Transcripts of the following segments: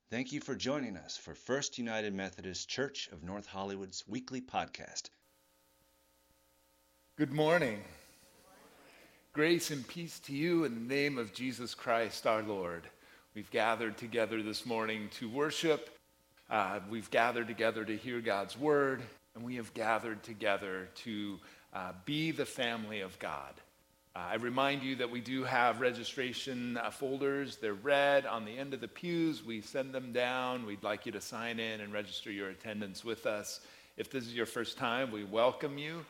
Thank you for joining us for First United Methodist Church of North Hollywood's weekly podcast. Good morning. Grace and peace to you in the name of Jesus Christ our Lord. We've gathered together this morning to worship. We've gathered together to hear God's word, and we have gathered together to be the family of God. I remind you that we do have registration folders. They're red on the end of the pews. We send them down. We'd like you to sign in and register your attendance with us. If this is your first time, we welcome you.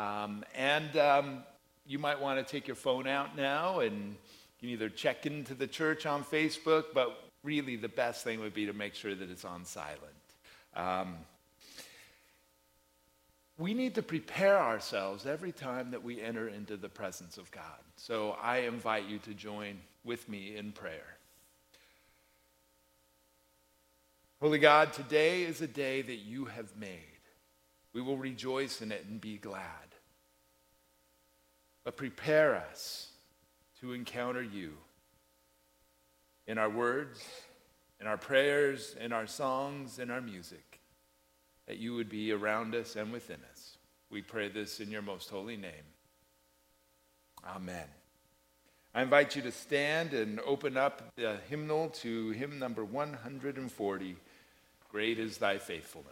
You might want to take your phone out now, and you can either check into the church on Facebook, but really the best thing would be to make sure that it's on silent. We need to prepare ourselves every time that we enter into the presence of God. So I invite you to join with me in prayer. Holy God, today is a day that you have made. We will rejoice in it and be glad. But prepare us to encounter you in our words, in our prayers, in our songs, in our music, that you would be around us and within us. We pray this in your most holy name. Amen. I invite you to stand and open up the hymnal to hymn number 140, Great is Thy Faithfulness.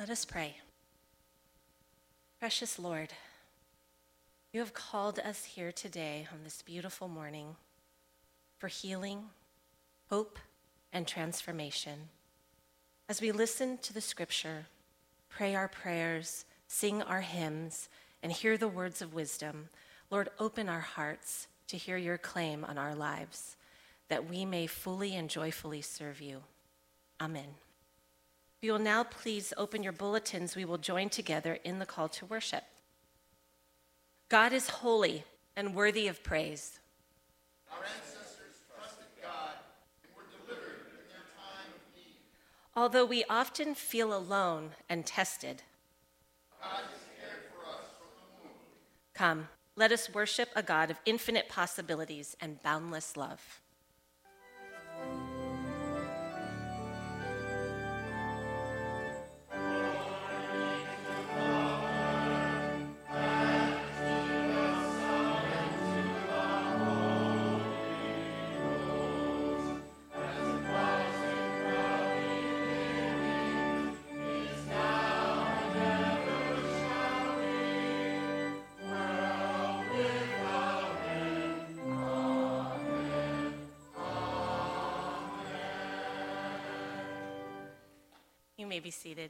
Let us pray. Precious Lord, you have called us here today on this beautiful morning for healing, hope, and transformation. As we listen to the scripture, pray our prayers, sing our hymns, and hear the words of wisdom, Lord, open our hearts to hear your claim on our lives, that we may fully and joyfully serve you. Amen. If you will now please open your bulletins, we will join together in the call to worship. God is holy and worthy of praise. Our ancestors trusted God and were delivered in their time of need. Although we often feel alone and tested, God has cared for us from the womb. come, let us worship a God of infinite possibilities and boundless love. You may be seated.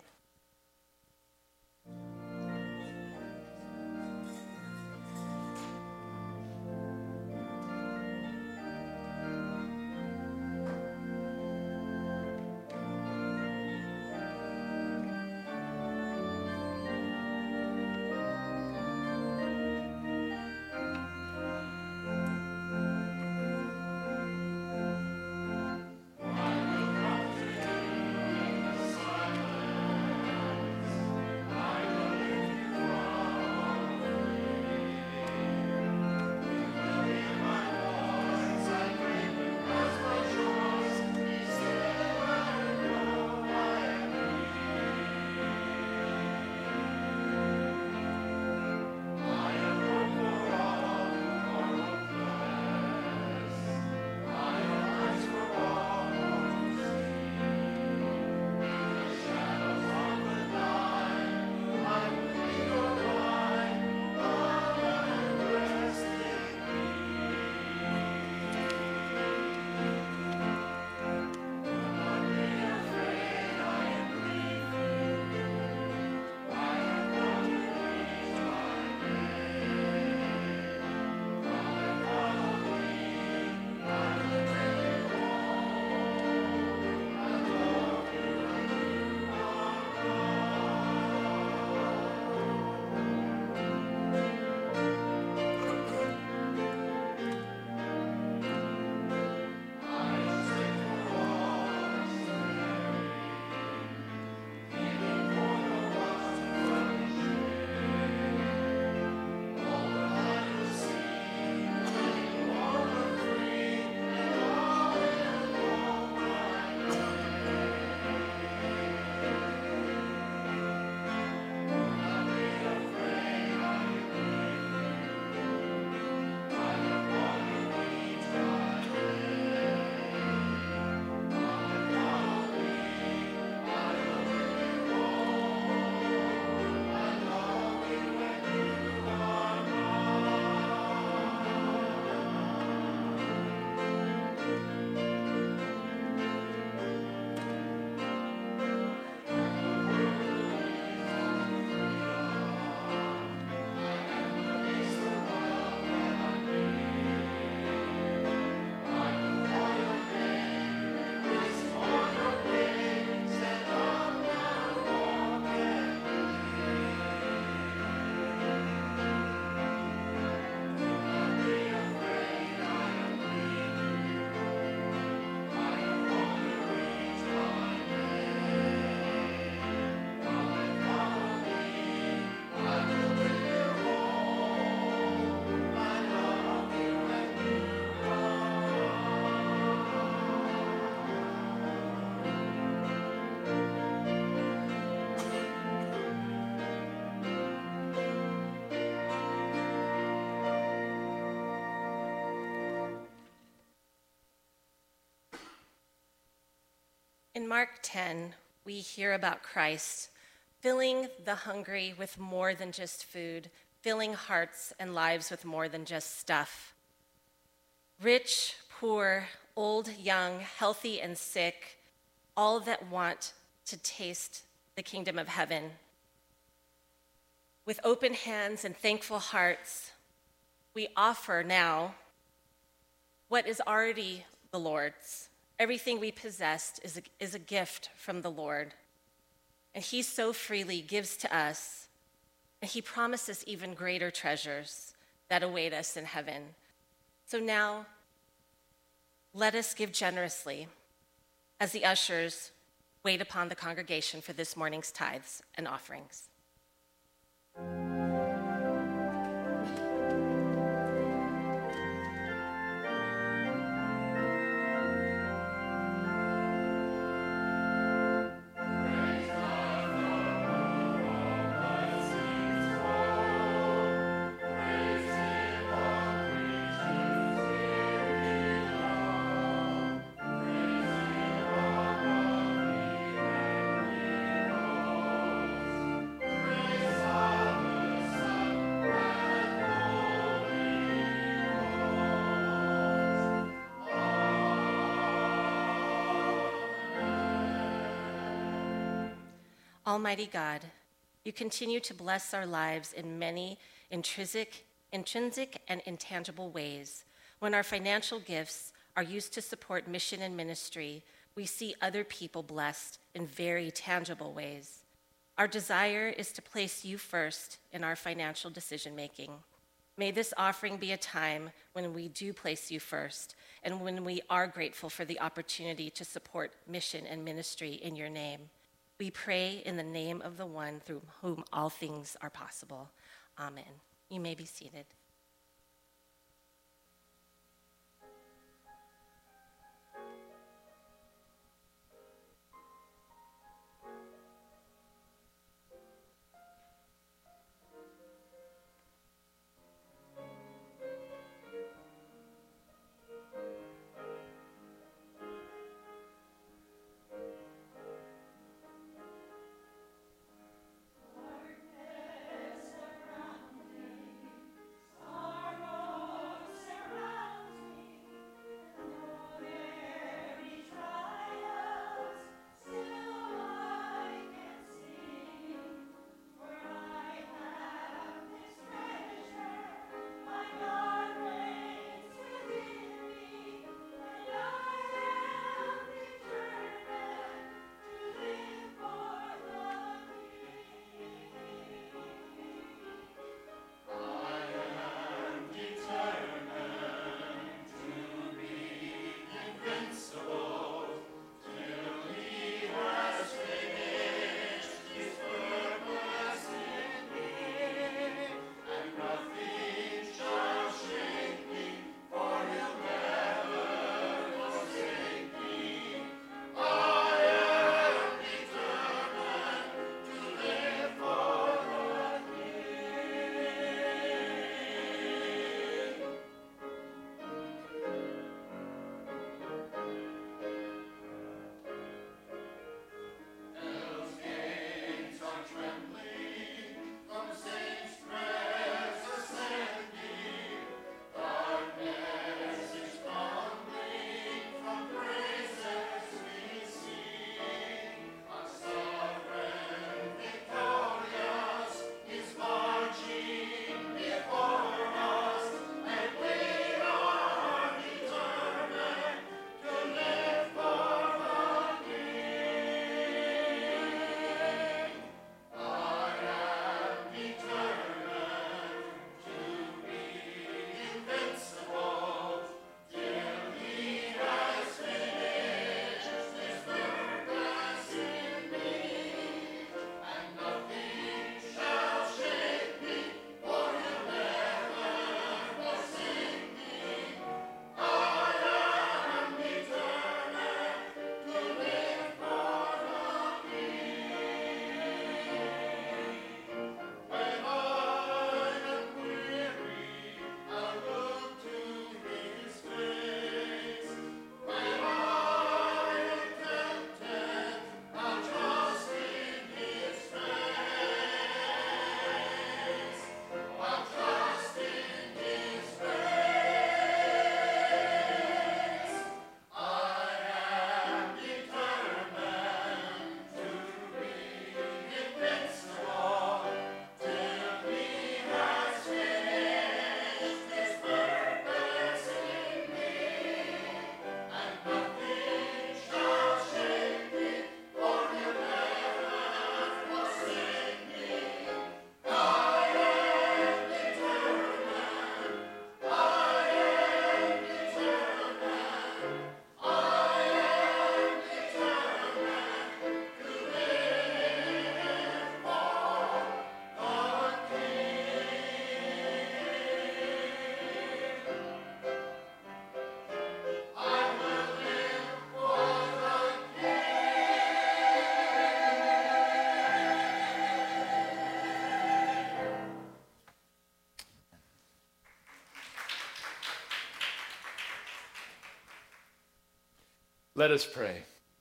In Mark 10, we hear about Christ filling the hungry with more than just food, filling hearts and lives with more than just stuff. Rich, poor, old, young, healthy, and sick, all that want to taste the kingdom of heaven. With open hands and thankful hearts, we offer now what is already the Lord's. Everything we possessed is a gift from the Lord. And he so freely gives to us, and he promises even greater treasures that await us in heaven. So now, let us give generously as the ushers wait upon the congregation for this morning's tithes and offerings. Almighty God, you continue to bless our lives in many intrinsic and intangible ways. When our financial gifts are used to support mission and ministry, we see other people blessed in very tangible ways. Our desire is to place you first in our financial decision-making. May this offering be a time when we do place you first and when we are grateful for the opportunity to support mission and ministry in your name. We pray in the name of the one through whom all things are possible. Amen. You may be seated. Let us pray.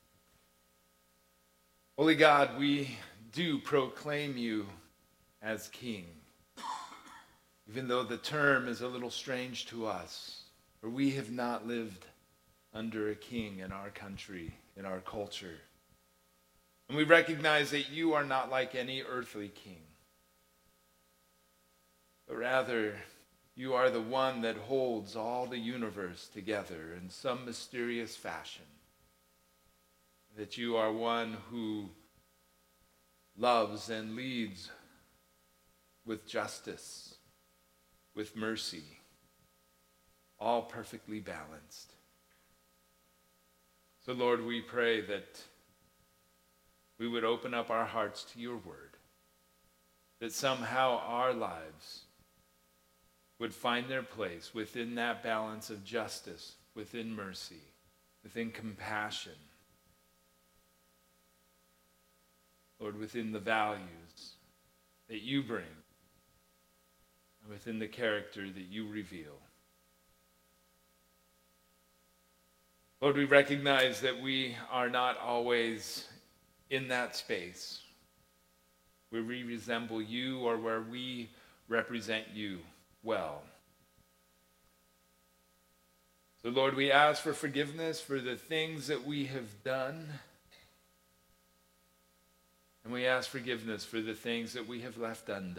Holy God, we do proclaim you as King, even though the term is a little strange to us, for we have not lived under a king in our country, in our culture. And we recognize that you are not like any earthly king, but rather you are the one that holds all the universe together in some mysterious fashion. That you are one who loves and leads with justice, with mercy, all perfectly balanced. So, Lord, we pray that we would open up our hearts to your word, that somehow our lives would find their place within that balance of justice, within mercy, within compassion, Lord, within the values that you bring, and within the character that you reveal. Lord, we recognize that we are not always in that space where we resemble you or where we represent you well. So, Lord, we ask for forgiveness for the things that we have done. And we ask forgiveness for the things that we have left undone.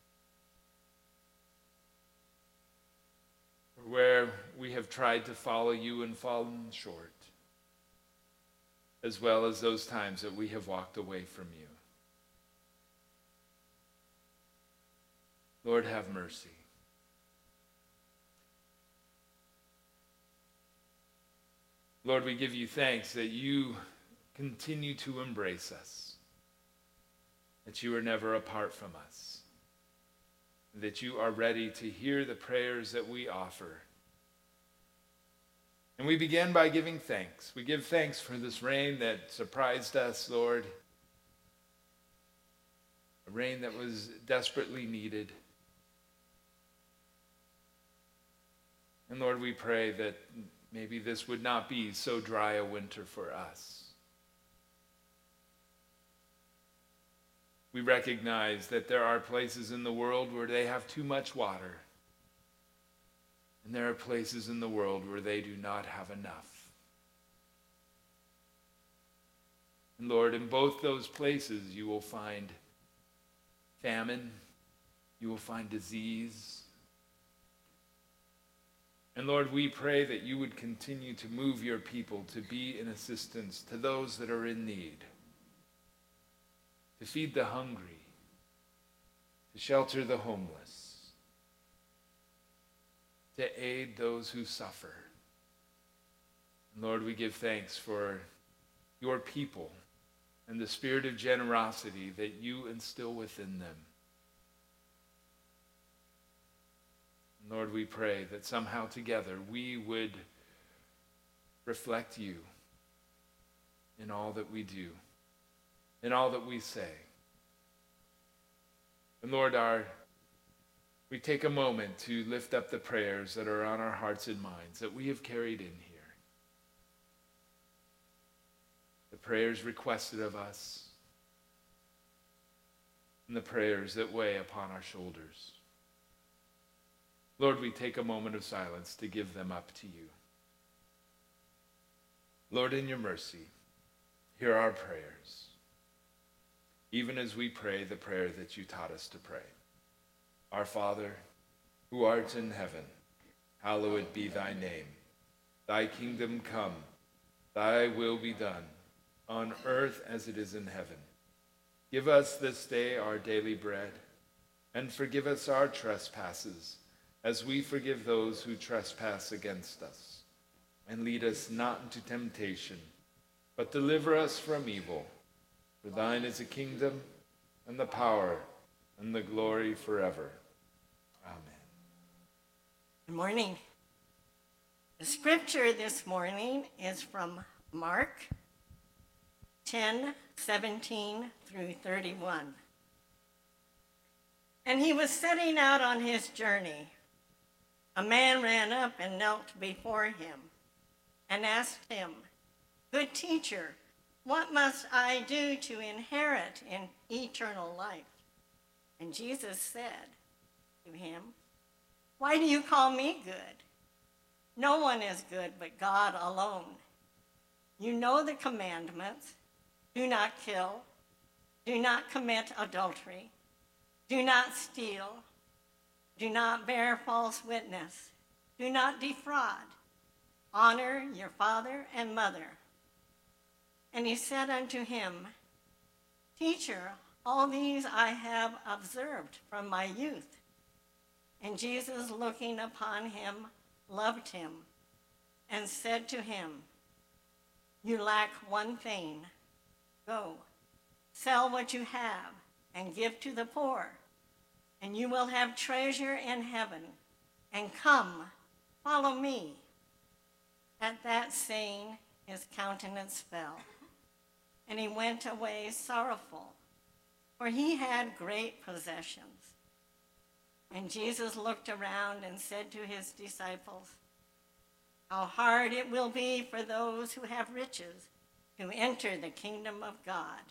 Or where we have tried to follow you and fallen short. As well as those times that we have walked away from you. Lord, have mercy. Lord, we give you thanks that you continue to embrace us. That you are never apart from us. That you are ready to hear the prayers that we offer. And we begin by giving thanks. We give thanks for this rain that surprised us, Lord. A rain that was desperately needed. And Lord, we pray that maybe this would not be so dry a winter for us. We recognize that there are places in the world where they have too much water. And there are places in the world where they do not have enough. And Lord, in both those places you will find famine, you will find disease. And Lord, we pray that you would continue to move your people to be in assistance to those that are in need. To feed the hungry, to shelter the homeless, to aid those who suffer. And Lord, we give thanks for your people and the spirit of generosity that you instill within them. And Lord, we pray that somehow together we would reflect you in all that we do. In all that we say. And Lord, we take a moment to lift up the prayers that are on our hearts and minds that we have carried in here. The prayers requested of us and the prayers that weigh upon our shoulders. Lord, we take a moment of silence to give them up to you. Lord, in your mercy, hear our prayers. Even as we pray the prayer that you taught us to pray. Our Father, who art in heaven, hallowed be thy name. Thy kingdom come, thy will be done, on earth as it is in heaven. Give us this day our daily bread, and forgive us our trespasses, as we forgive those who trespass against us. And lead us not into temptation, but deliver us from evil. For thine is the kingdom, and the power, and the glory forever. Amen. Good morning. The scripture this morning is from Mark 10:17 through 31. And he was setting out on his journey. A man ran up and knelt before him and asked him, "Good teacher, what must I do to inherit eternal life?" And Jesus said to him, "Why do you call me good? No one is good but God alone. You know the commandments: do not kill, do not commit adultery, do not steal, do not bear false witness, do not defraud, honor your father and mother." And he said unto him, "Teacher, all these I have observed from my youth." And Jesus, looking upon him, loved him, and said to him, "You lack one thing. Go, sell what you have, and give to the poor, and you will have treasure in heaven. And come, follow me." At that saying, his countenance fell, and he went away sorrowful, for he had great possessions. And Jesus looked around and said to his disciples, "How hard it will be for those who have riches to enter the kingdom of God."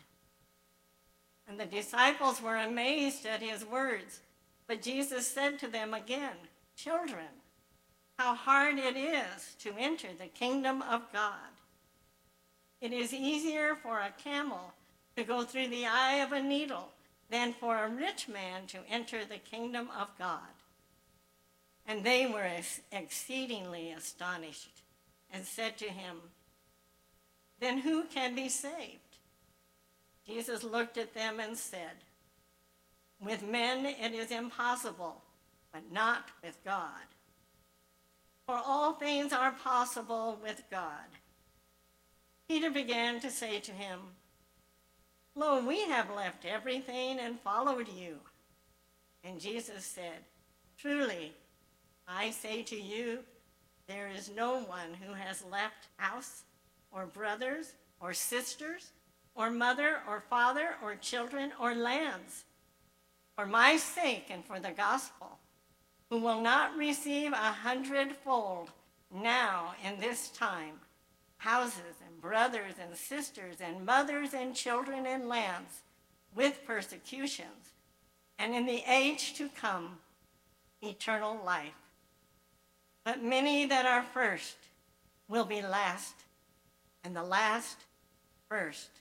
And the disciples were amazed at his words. But Jesus said to them again, "Children, how hard it is to enter the kingdom of God. It is easier for a camel to go through the eye of a needle than for a rich man to enter the kingdom of God." And they were exceedingly astonished and said to him, "Then who can be saved?" Jesus looked at them and said, "With men it is impossible, but not with God. For all things are possible with God." Peter began to say to him, "Lo, we have left everything and followed you." And Jesus said, "Truly, I say to you, there is no one who has left house or brothers or sisters or mother or father or children or lands for my sake and for the gospel, who will not receive 100-fold now in this time houses and brothers and sisters and mothers and children and lands with persecutions, and in the age to come eternal life. But many that are first will be last, and the last first."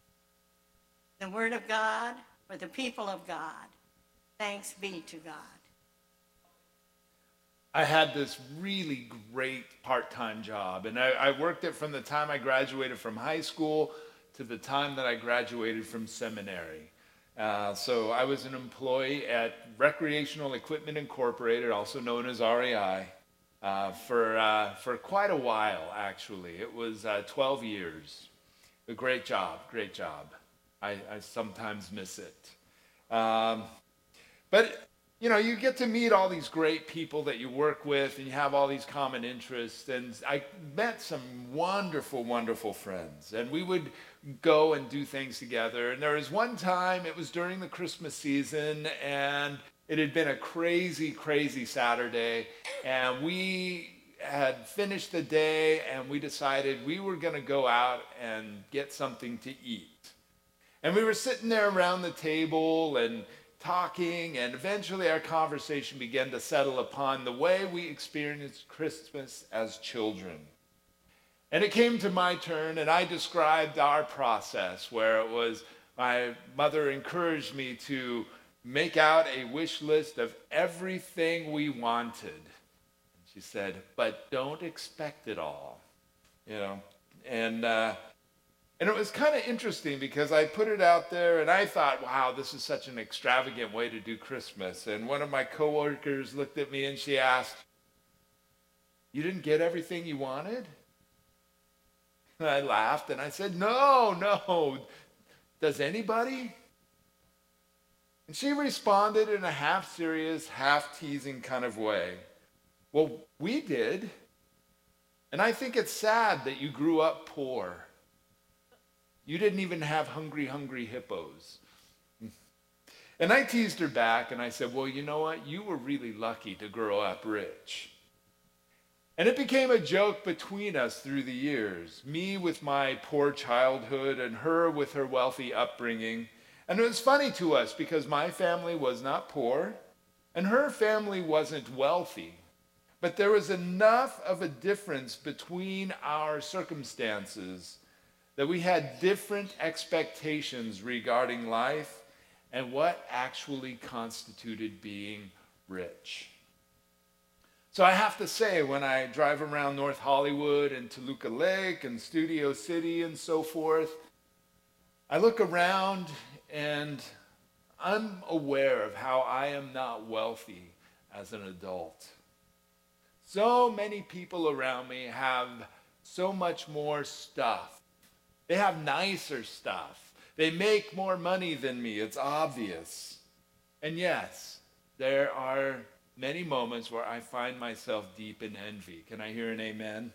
The word of God for the people of God. Thanks be to God. I had this really great part-time job, and I worked it from the time I graduated from high school to the time that I graduated from seminary. So I was an employee at Recreational Equipment Incorporated, also known as REI, for quite a while, actually. It was 12 years. A great job, great job. I sometimes miss it. But you know, you get to meet all these great people that you work with, and you have all these common interests. And I met some wonderful, wonderful friends. And we would go and do things together. And there was one time, it was during the Christmas season, and it had been a crazy, crazy Saturday. And we had finished the day, and we decided we were going to go out and get something to eat. And we were sitting there around the table and talking, and eventually our conversation began to settle upon the way we experienced Christmas as children. And it came to my turn, and I described our process, where it was my mother encouraged me to make out a wish list of everything we wanted. And she said, "But don't expect it all," you know. And it was kind of interesting because I put it out there and I thought, wow, this is such an extravagant way to do Christmas. And one of my coworkers looked at me and she asked, "You didn't get everything you wanted?" And I laughed and I said, no. Does anybody? And she responded in a half serious, half teasing kind of way. "Well, we did. And I think it's sad that you grew up poor. You didn't even have hungry hippos." And I teased her back and I said, "Well, you know what? You were really lucky to grow up rich." And it became a joke between us through the years, me with my poor childhood and her with her wealthy upbringing. And it was funny to us because my family was not poor and her family wasn't wealthy. But there was enough of a difference between our circumstances that we had different expectations regarding life and what actually constituted being rich. So I have to say, when I drive around North Hollywood and Toluca Lake and Studio City and so forth, I look around and I'm aware of how I am not wealthy as an adult. So many people around me have so much more stuff. They have nicer stuff. They make more money than me. It's obvious. And yes, there are many moments where I find myself deep in envy. Can I hear an amen?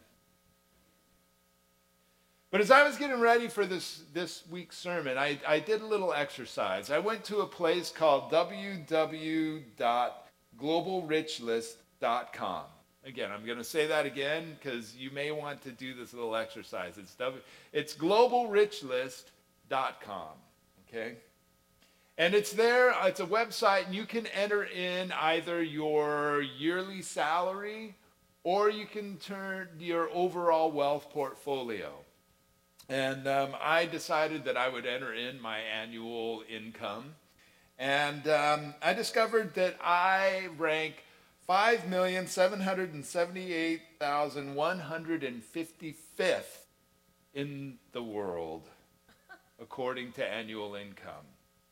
But as I was getting ready for this week's sermon, I did a little exercise. I went to a place called www.globalrichlist.com. Again, I'm going to say that again because you may want to do this little exercise. It's globalrichlist.com, okay? And it's there, it's a website, and you can enter in either your yearly salary or you can turn your overall wealth portfolio. And I decided that I would enter in my annual income. And I discovered that I rank 5,778,155th in the world, according to annual income.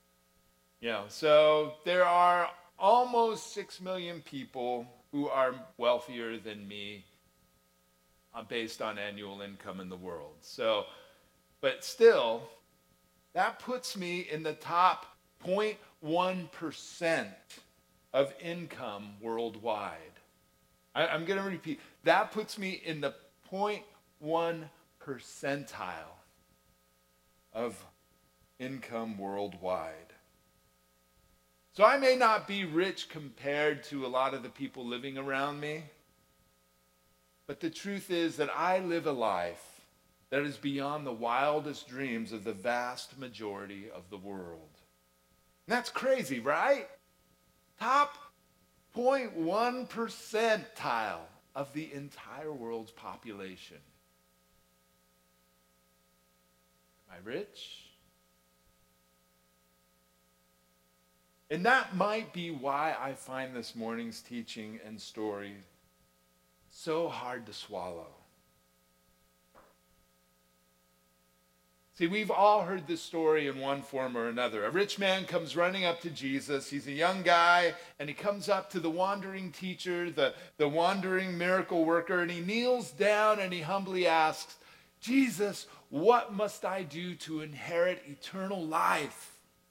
So there are almost 6 million people who are wealthier than me based on annual income in the world. But still, that puts me in the top 0.1% of income worldwide. I'm going to repeat. That puts me in the 0.1 percentile of income worldwide. So I may not be rich compared to a lot of the people living around me, but the truth is that I live a life that is beyond the wildest dreams of the vast majority of the world. And that's crazy, right? Top 0.1 percentile of the entire world's population. Am I rich? And that might be why I find this morning's teaching and story so hard to swallow. See, we've all heard this story in one form or another. A rich man comes running up to Jesus. He's a young guy, and he comes up to the wandering teacher, the wandering miracle worker, and he kneels down and he humbly asks, Jesus, what must I do to inherit eternal life?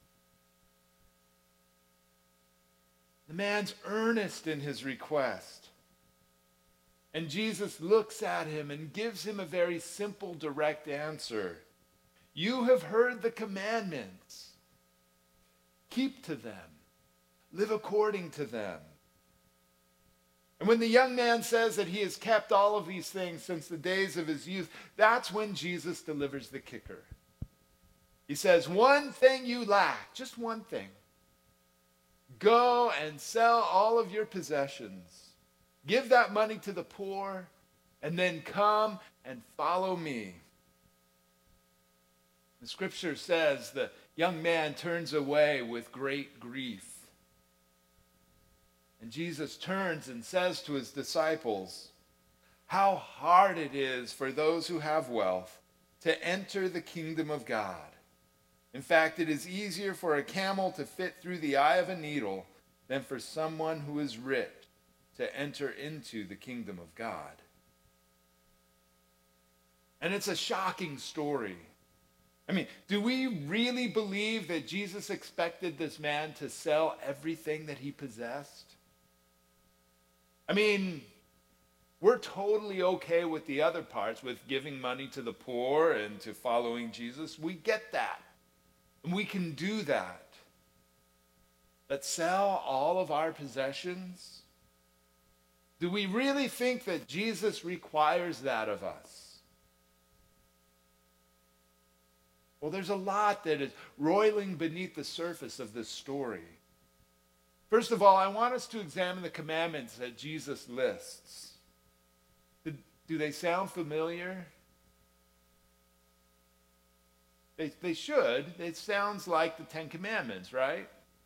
The man's earnest in his request. And Jesus looks at him and gives him a very simple, direct answer. You have heard the commandments. Keep to them. Live according to them. And when the young man says that he has kept all of these things since the days of his youth, that's when Jesus delivers the kicker. He says, one thing you lack, just one thing. Go and sell all of your possessions. Give that money to the poor, and then come and follow me. The scripture says the young man turns away with great grief. And Jesus turns and says to his disciples, how hard it is for those who have wealth to enter the kingdom of God. In fact, it is easier for a camel to fit through the eye of a needle than for someone who is rich to enter into the kingdom of God. And it's a shocking story. I mean, do we really believe that Jesus expected this man to sell everything that he possessed? I mean, we're totally okay with the other parts, with giving money to the poor and to following Jesus. We get that. And we can do that. But sell all of our possessions? Do we really think that Jesus requires that of us? Well, there's a lot that is roiling beneath the surface of this story. First of all, I want us to examine the commandments that Jesus lists. Do they sound familiar? They should. It sounds like the Ten Commandments, right?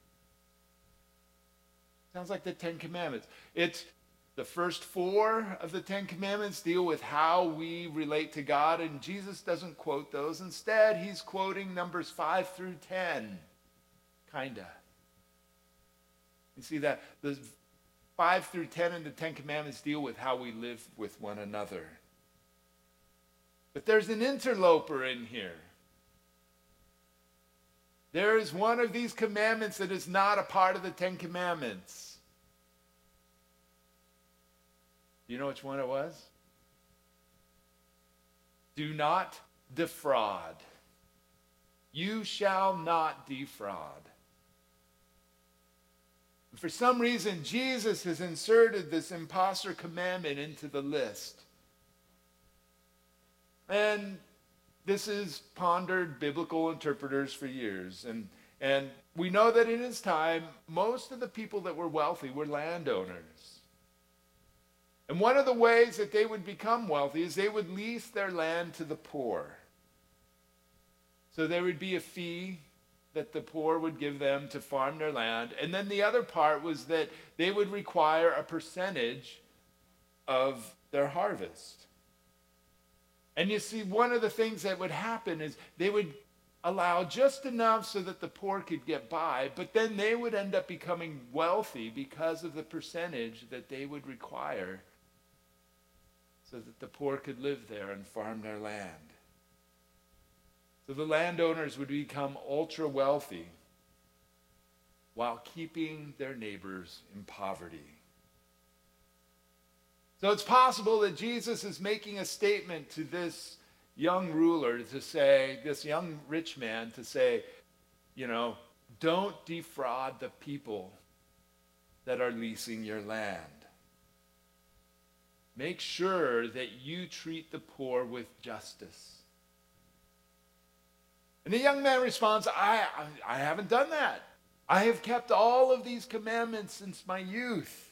Sounds like the Ten Commandments. It's the first 4 of the Ten Commandments deal with how we relate to God, and Jesus doesn't quote those. Instead, he's quoting numbers 5 through 10, kinda. You see that? The 5 through 10 in the Ten Commandments deal with how we live with one another. But there's an interloper in here. There is one of these commandments that is not a part of the Ten Commandments. Do you know which one it was? Do not defraud. You shall not defraud. And for some reason, Jesus has inserted this imposter commandment into the list. And this has pondered biblical interpreters for years. And we know that in his time, most of the people that were wealthy were landowners. And one of the ways that they would become wealthy is they would lease their land to the poor. So there would be a fee that the poor would give them to farm their land. And then the other part was that they would require a percentage of their harvest. And you see, one of the things that would happen is they would allow just enough so that the poor could get by, but then they would end up becoming wealthy because of the percentage that they would require so that the poor could live there and farm their land. So the landowners would become ultra wealthy while keeping their neighbors in poverty. So it's possible that Jesus is making a statement to this young ruler to say, this young rich man to say, don't defraud the people that are leasing your land. Make sure that you treat the poor with justice. And the young man responds, I haven't done that. I have kept all of these commandments since my youth.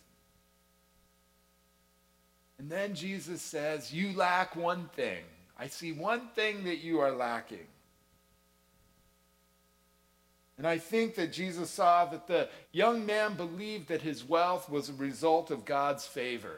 And then Jesus says, you lack one thing. I see one thing that you are lacking. And I think that Jesus saw that the young man believed that his wealth was a result of God's favor.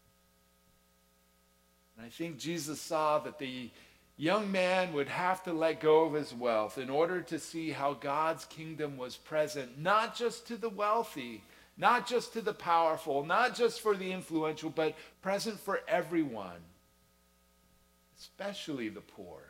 And I think Jesus saw that the young man would have to let go of his wealth in order to see how God's kingdom was present, not just to the wealthy, not just to the powerful, not just for the influential, but present for everyone, especially the poor.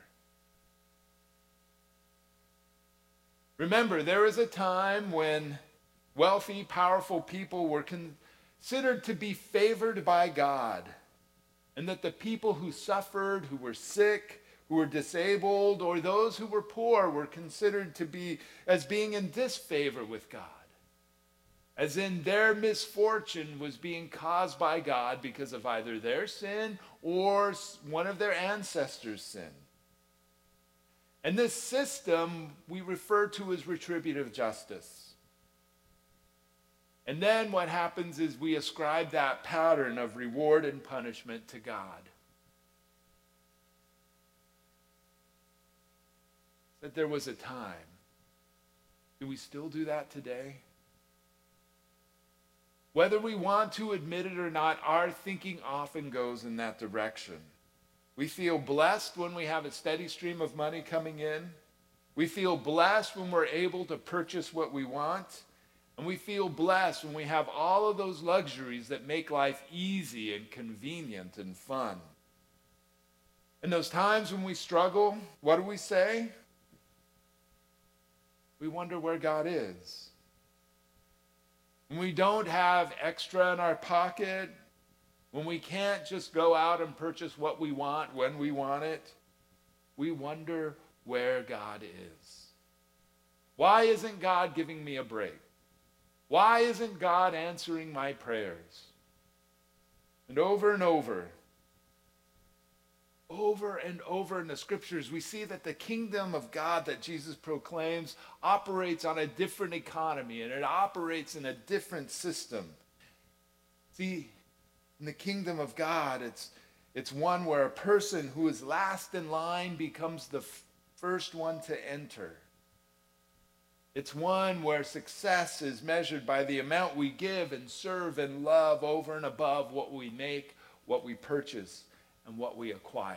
Remember, there was a time when wealthy, powerful people were considered to be favored by God, and that the people who suffered, who were sick, who were disabled, or those who were poor were considered to be as being in disfavor with God. As in their misfortune was being caused by God because of either their sin or one of their ancestors' sin. And this system we refer to as retributive justice. And then what happens is we ascribe that pattern of reward and punishment to God. That there was a time. Do we still do that today? Whether we want to admit it or not, our thinking often goes in that direction. We feel blessed when we have a steady stream of money coming in. We feel blessed when we're able to purchase what we want. And we feel blessed when we have all of those luxuries that make life easy and convenient and fun. In those times when we struggle, what do we say? We wonder where God is. When we don't have extra in our pocket, when we can't just go out and purchase what we want when we want it, we wonder where God is. Why isn't God giving me a break? Why isn't God answering my prayers? And over and over in the scriptures, we see that the kingdom of God that Jesus proclaims operates on a different economy, and it operates in a different system. See, in the kingdom of God, it's one where a person who is last in line becomes the first one to enter. It's one where success is measured by the amount we give and serve and love over and above what we make, what we purchase, and what we acquire.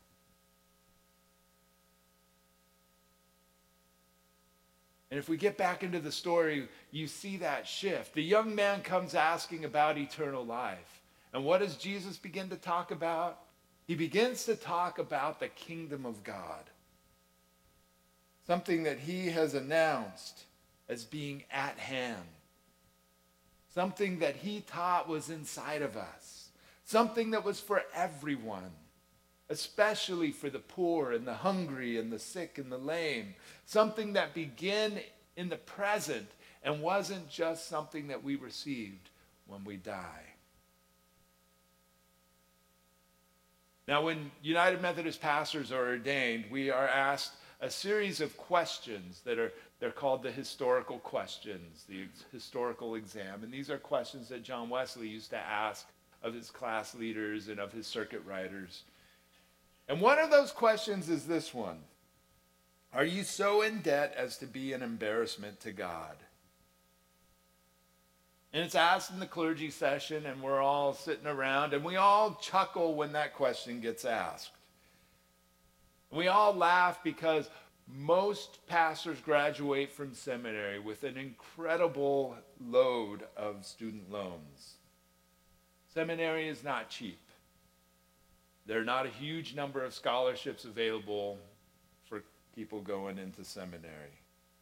And if we get back into the story, you see that shift. The young man comes asking about eternal life. And what does Jesus begin to talk about? He begins to talk about the kingdom of God. Something that he has announced as being at hand. Something that he taught was inside of us. Something that was for everyone, especially for the poor and the hungry and the sick and the lame. Something that began in the present and wasn't just something that we received when we die. Now, when United Methodist pastors are ordained, we are asked a series of questions they're called the historical questions, the historical exam. And these are questions that John Wesley used to ask of his class leaders and of his circuit riders. And one of those questions is this one. Are you so in debt as to be an embarrassment to God? And it's asked in the clergy session, and we're all sitting around, and we all chuckle when that question gets asked. We all laugh because most pastors graduate from seminary with an incredible load of student loans. Seminary is not cheap. There are not a huge number of scholarships available for people going into seminary.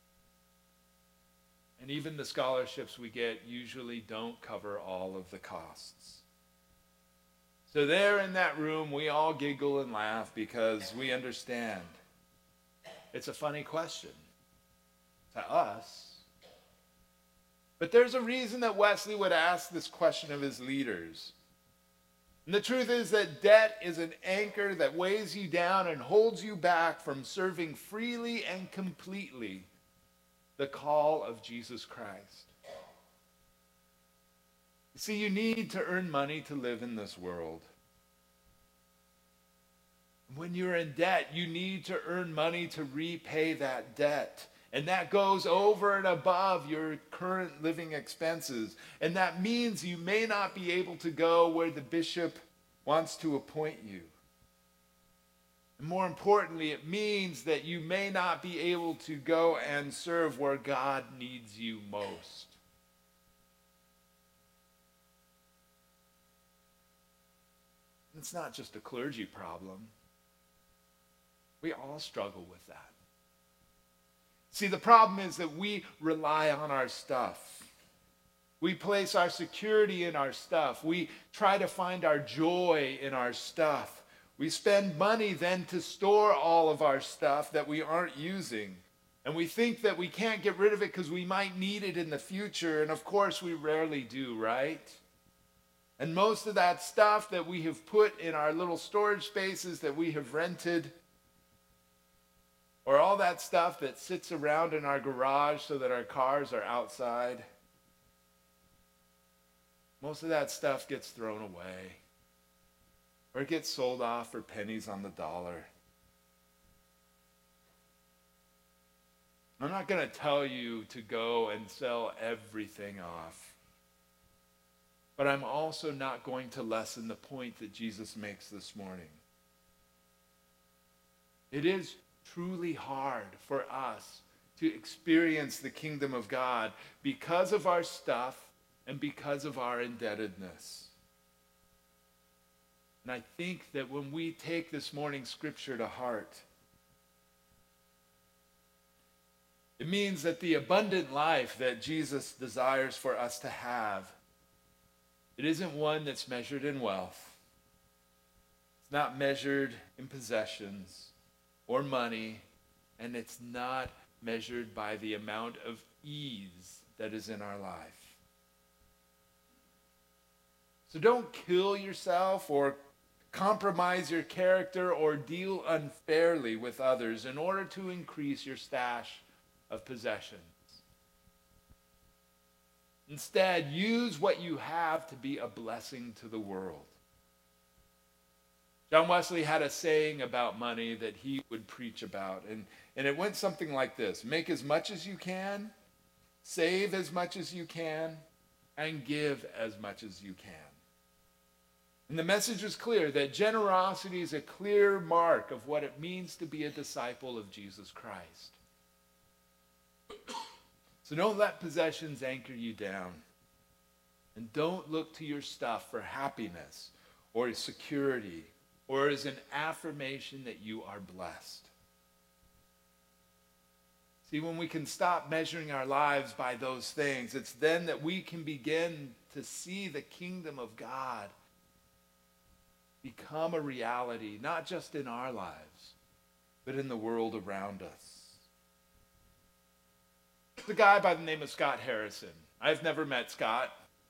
And even the scholarships we get usually don't cover all of the costs. So there in that room, we all giggle and laugh because we understand. It's a funny question to us. But there's a reason that Wesley would ask this question of his leaders. And the truth is that debt is an anchor that weighs you down and holds you back from serving freely and completely the call of Jesus Christ. You see, you need to earn money to live in this world. When you're in debt, you need to earn money to repay that debt. And that goes over and above your current living expenses. And that means you may not be able to go where the bishop wants to appoint you. And more importantly, it means that you may not be able to go and serve where God needs you most. It's not just a clergy problem. We all struggle with that. See, the problem is that we rely on our stuff. We place our security in our stuff. We try to find our joy in our stuff. We spend money then to store all of our stuff that we aren't using. And we think that we can't get rid of it because we might need it in the future. And of course, we rarely do, right? And most of that stuff that we have put in our little storage spaces that we have rented, or all that stuff that sits around in our garage so that our cars are outside, most of that stuff gets thrown away. Or it gets sold off for pennies on the dollar. I'm not going to tell you to go and sell everything off. But I'm also not going to lessen the point that Jesus makes this morning. It is truly hard for us to experience the kingdom of God because of our stuff and because of our indebtedness. And I think that when we take this morning's scripture to heart, it means that the abundant life that Jesus desires for us to have, it isn't one that's measured in wealth. It's not measured in possessions or money, and it's not measured by the amount of ease that is in our life. So don't kill yourself or compromise your character or deal unfairly with others in order to increase your stash of possessions. Instead, use what you have to be a blessing to the world. John Wesley had a saying about money that he would preach about, and it went something like this: make as much as you can, save as much as you can, and give as much as you can. And the message was clear that generosity is a clear mark of what it means to be a disciple of Jesus Christ. So don't let possessions anchor you down. And don't look to your stuff for happiness or security or as an affirmation that you are blessed. See, when we can stop measuring our lives by those things, it's then that we can begin to see the kingdom of God become a reality, not just in our lives, but in the world around us. There's a guy by the name of Scott Harrison. I've never met Scott.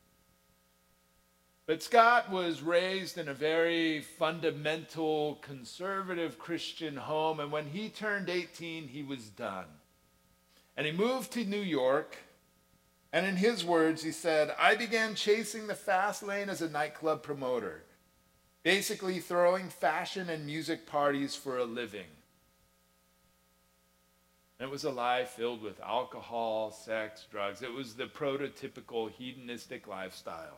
But Scott was raised in a very fundamental, conservative Christian home, and when he turned 18, he was done. And he moved to New York, and in his words, he said, "I began chasing the fast lane as a nightclub promoter, basically throwing fashion and music parties for a living." And it was a life filled with alcohol, sex, drugs. It was the prototypical hedonistic lifestyle.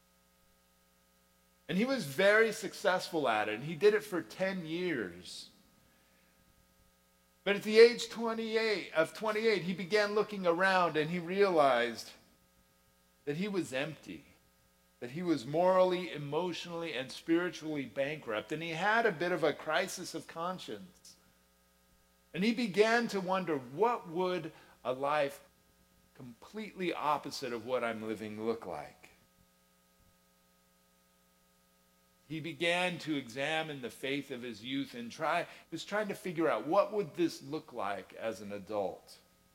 And he was very successful at it, and he did it for 10 years. But at the age 28, he began looking around, and he realized that he was empty, that he was morally, emotionally, and spiritually bankrupt, and he had a bit of a crisis of conscience. And he began to wonder, what would a life completely opposite of what I'm living look like? He began to examine the faith of his youth and was trying to figure out, what would this look like as an adult?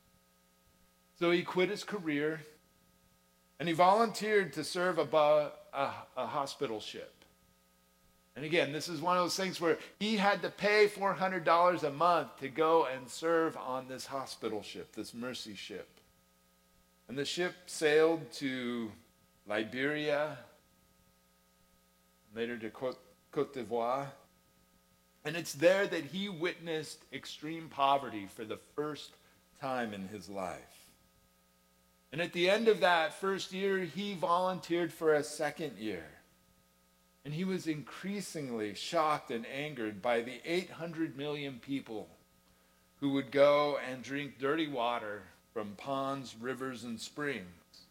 So he quit his career, and he volunteered to serve a hospital ship. And again, this is one of those things where he had to pay $400 a month to go and serve on this hospital ship, this mercy ship. And the ship sailed to Liberia, later to Côte d'Ivoire. And it's there that he witnessed extreme poverty for the first time in his life. And at the end of that first year, he volunteered for a second year. And he was increasingly shocked and angered by the 800 million people who would go and drink dirty water from ponds, rivers, and springs.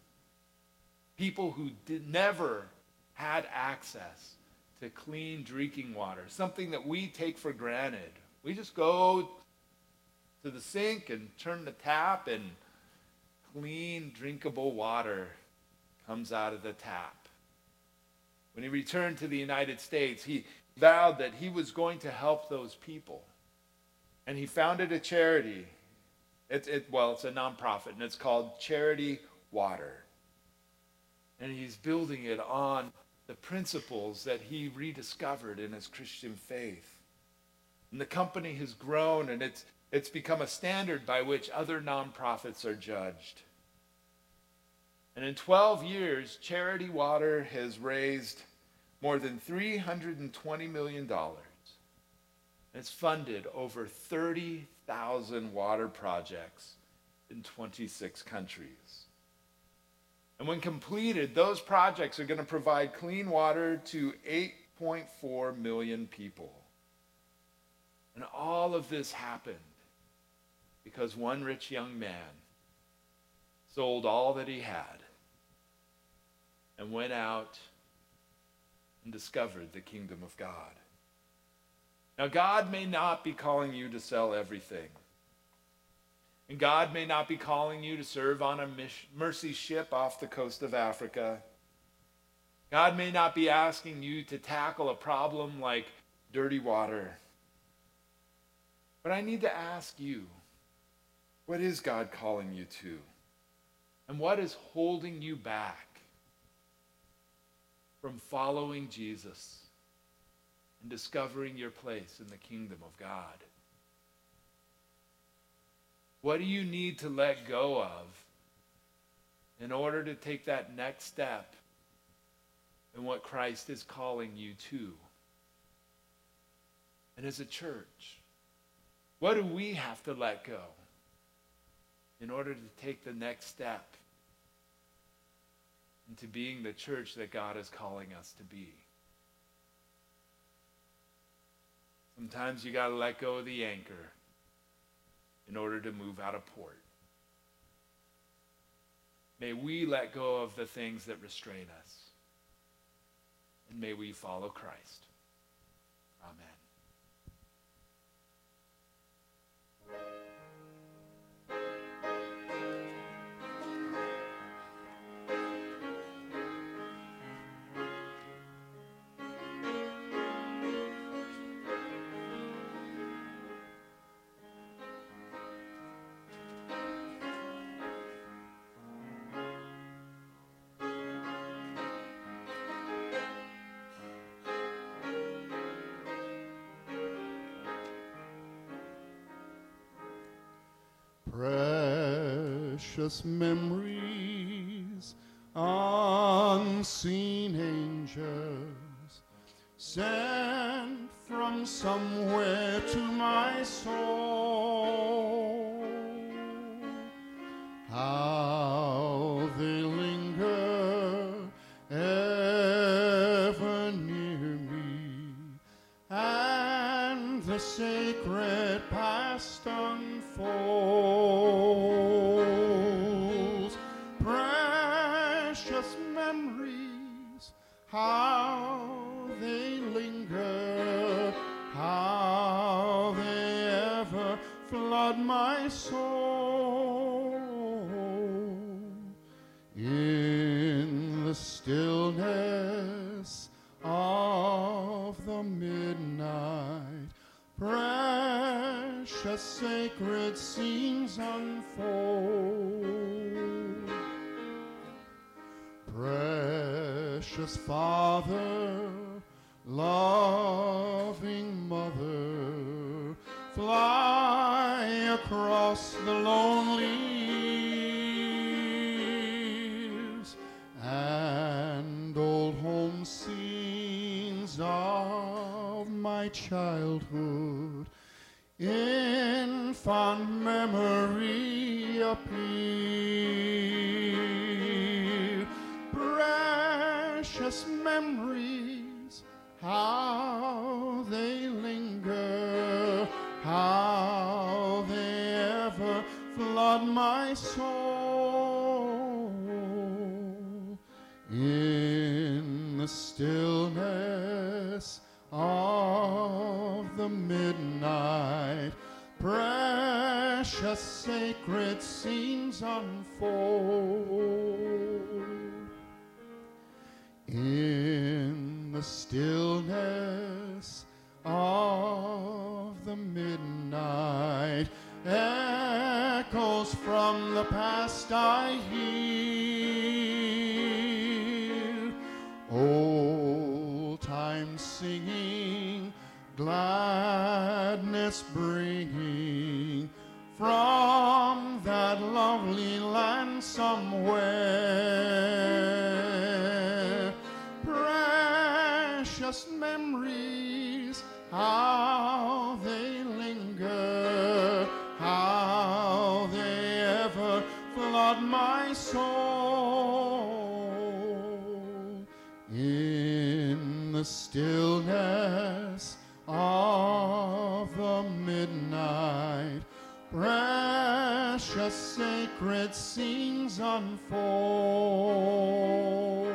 People who never had access to clean drinking water, something that we take for granted. We just go to the sink and turn the tap, and clean, drinkable water comes out of the tap. When he returned to the United States, he vowed that he was going to help those people. And he founded a charity. It's a nonprofit, and it's called Charity Water. And he's building it on the principles that he rediscovered in his Christian faith. And the company has grown, and it's become a standard by which other nonprofits are judged. And in 12 years, Charity Water has raised more than $320 million. It's funded over 30,000 water projects in 26 countries. And when completed, those projects are going to provide clean water to 8.4 million people. And all of this happened because one rich young man sold all that he had and went out and discovered the kingdom of God. Now, God may not be calling you to sell everything. And God may not be calling you to serve on a mercy ship off the coast of Africa. God may not be asking you to tackle a problem like dirty water. But I need to ask you, what is God calling you to? And what is holding you back? from following Jesus and discovering your place in the kingdom of God? What do you need to let go of in order to take that next step in what Christ is calling you to? And as a church, what do we have to let go in order to take the next step into being the church that God is calling us to be? Sometimes you got to let go of the anchor in order to move out of port. May we let go of the things that restrain us, and may we follow Christ. Amen. Precious memories, unseen angels, sent from somewhere to my soul. How they linger ever near me, and the sacred past unfolds. Precious memories, how they linger, how they ever flood my soul. In the stillness of the midnight, precious sacred scenes unfold. Precious Father, loving Mother, fly across the lonely years, and old home scenes of my childhood in fond memory appear. Precious memories, how they linger, how they ever flood my soul. In the stillness of the midnight, precious sacred scenes unfold. In the stillness of the midnight, echoes from the past I hear. Old time singing, gladness bringing from that lovely land somewhere. Precious memories, how they linger, how they ever flood my soul. In the stillness of the midnight, precious sacred scenes unfold.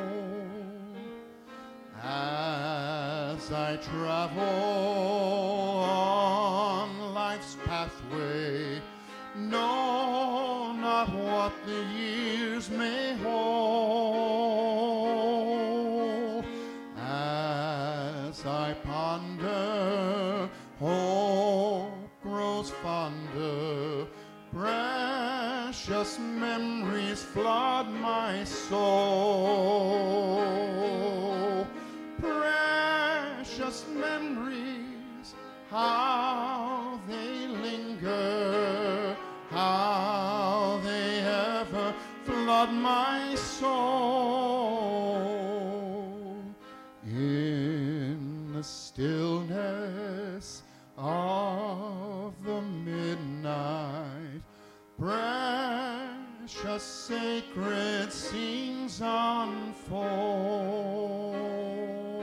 As I travel on life's pathway, know not what the years may hold. As I ponder, hope grows fonder, precious memories flood my soul. God, my soul, in the stillness of the midnight, precious sacred scenes unfold.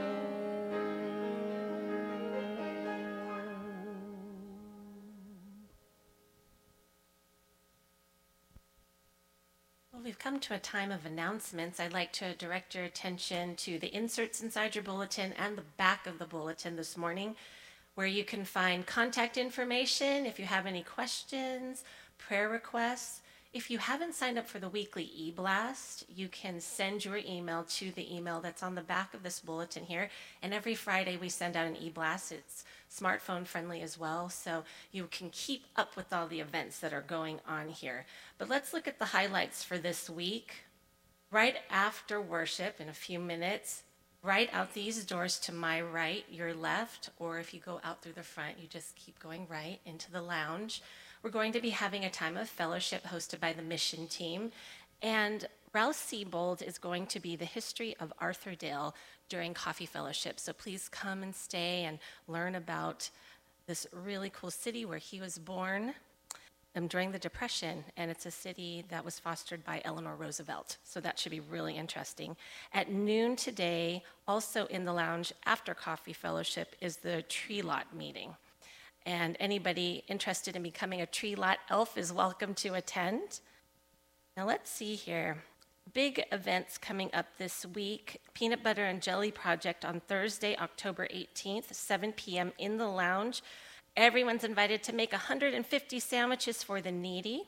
Well, we've come to a time of announcements. I'd like to direct your attention to the inserts inside your bulletin and the back of the bulletin this morning, where you can find contact information if you have any questions, prayer requests. If you haven't signed up for the weekly e-blast, you can send your email to the email that's on the back of this bulletin here. And every Friday we send out an e-blast. It's smartphone friendly as well, so you can keep up with all the events that are going on here. But let's look at the highlights for this week. Right after worship, in a few minutes, right out these doors to my right, your left, or if you go out through the front, you just keep going right into the lounge. We're going to be having a time of fellowship hosted by the mission team. And Rouse Siebold is going to be the history of Arthurdale during Coffee Fellowship. So please come and stay and learn about this really cool city where he was born during the Depression. And it's a city that was fostered by Eleanor Roosevelt. So that should be really interesting. At noon today, also in the lounge after Coffee Fellowship, is the Tree Lot meeting. And anybody interested in becoming a tree lot elf is welcome to attend. Now let's see here. Big events coming up this week. Peanut Butter and Jelly Project on Thursday, October 18th, 7 p.m. in the lounge. Everyone's invited to make 150 sandwiches for the needy.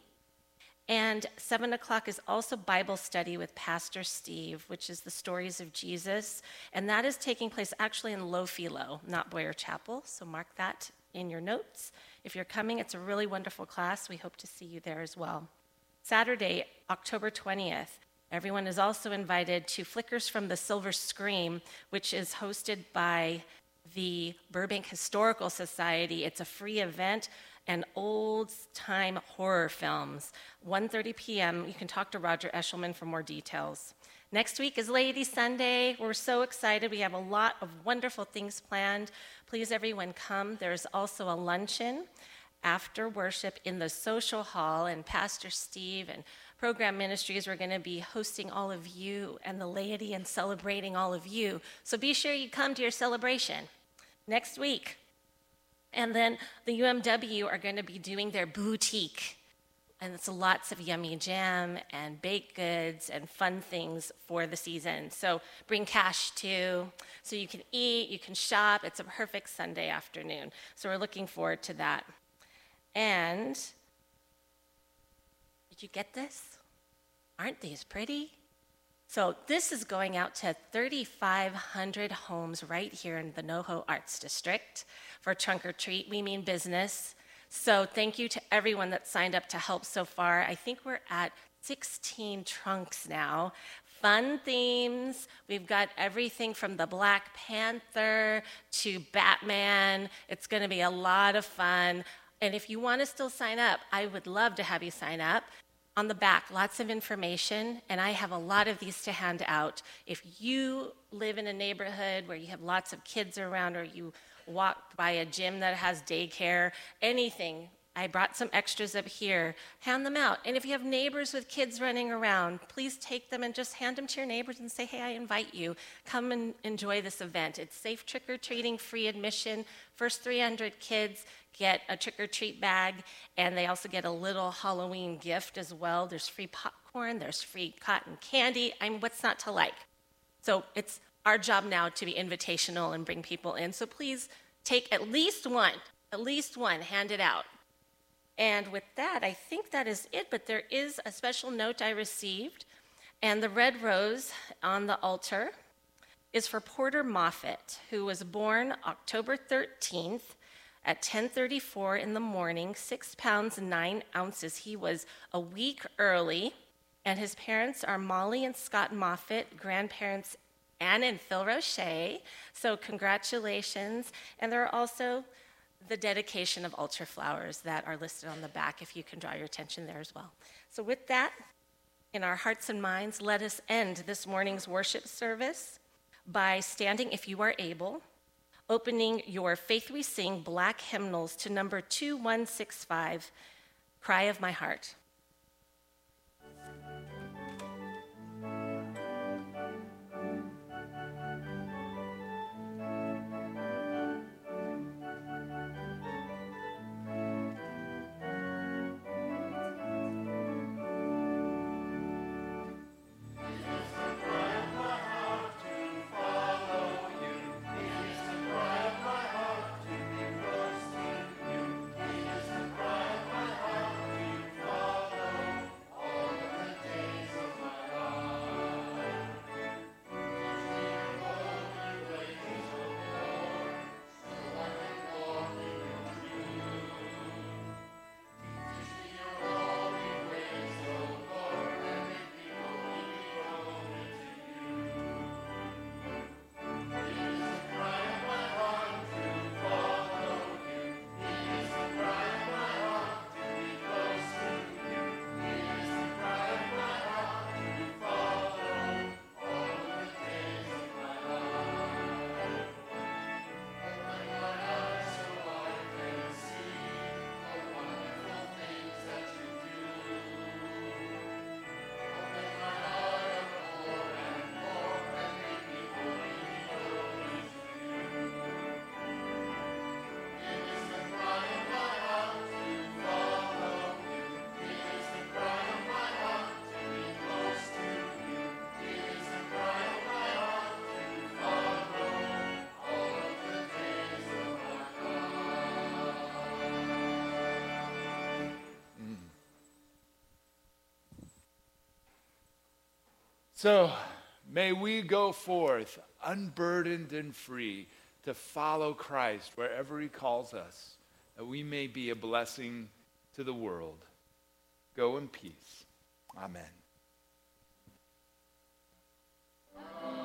And 7 o'clock is also Bible study with Pastor Steve, which is the stories of Jesus. And that is taking place actually in Lo Filo, not Boyer Chapel. So mark that in your notes. If you're coming, it's a really wonderful class. We hope to see you there as well. Saturday, October 20th, everyone is also invited to Flickers from the Silver Scream, which is hosted by the Burbank Historical Society. It's a free event and old-time horror films. 1:30 p.m. You can talk to Roger Eshelman for more details. Next week is Lady Sunday. We're so excited. We have a lot of wonderful things planned. Please, everyone, come. There's also a luncheon after worship in the social hall, and Pastor Steve and Program Ministries are going to be hosting all of you and the laity and celebrating all of you. So be sure you come to your celebration next week. And then the UMW are going to be doing their boutique. And it's lots of yummy jam and baked goods and fun things for the season. So bring cash too, so you can eat, you can shop. It's a perfect Sunday afternoon. So we're looking forward to that. And did you get this? Aren't these pretty? So this is going out to 3,500 homes right here in the NoHo Arts District for Trunk or Treat. We mean business. So thank you to everyone that signed up to help so far. I think we're at 16 trunks now. Fun themes. We've got everything from the Black Panther to Batman. It's going to be a lot of fun. And if you want to still sign up, I would love to have you sign up. On the back, lots of information, and I have a lot of these to hand out. If you live in a neighborhood where you have lots of kids around, or you walk by a gym that has daycare, anything, I brought some extras up here. Hand them out. And if you have neighbors with kids running around, please take them and just hand them to your neighbors and say, hey, I invite you. Come and enjoy this event. It's safe trick-or-treating, free admission. First 300 kids get a trick-or-treat bag, and they also get a little Halloween gift as well. There's free popcorn. There's free cotton candy. I mean, what's not to like? So it's our job now to be invitational and bring people in. So please take at least one, hand it out. And with that, I think that is it, but there is a special note I received, and the red rose on the altar is for Porter Moffett, who was born October 13th at 10:34 in the morning, 6 pounds and 9 ounces. He was a week early, and his parents are Molly and Scott Moffett, grandparents Anne and Phil Roche. So congratulations. And there are also the dedication of altar flowers that are listed on the back, if you can draw your attention there as well. So with that, in our hearts and minds, let us end this morning's worship service by standing, if you are able, opening your Faith We Sing black hymnals to number 2165, Cry of My Heart. So may we go forth unburdened and free to follow Christ wherever he calls us, that we may be a blessing to the world. Go in peace. Amen.